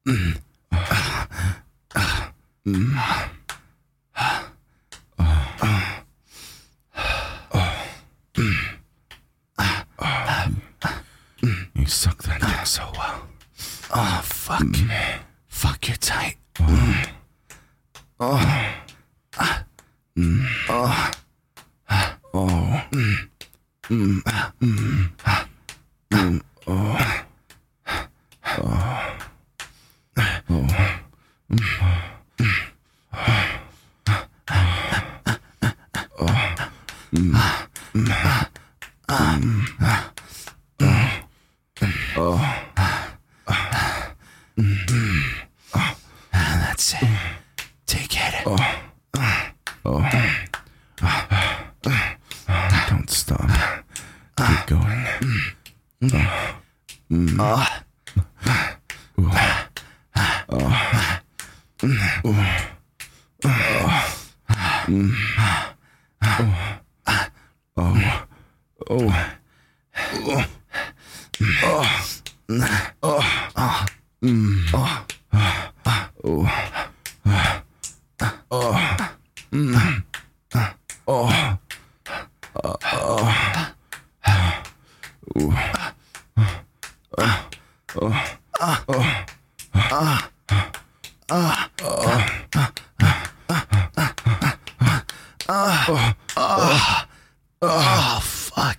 You suck that dick so well. Oh, fuck. Fuck, you're tight. That's it. Take it. Don't stop. Keep going. Oh, fuck.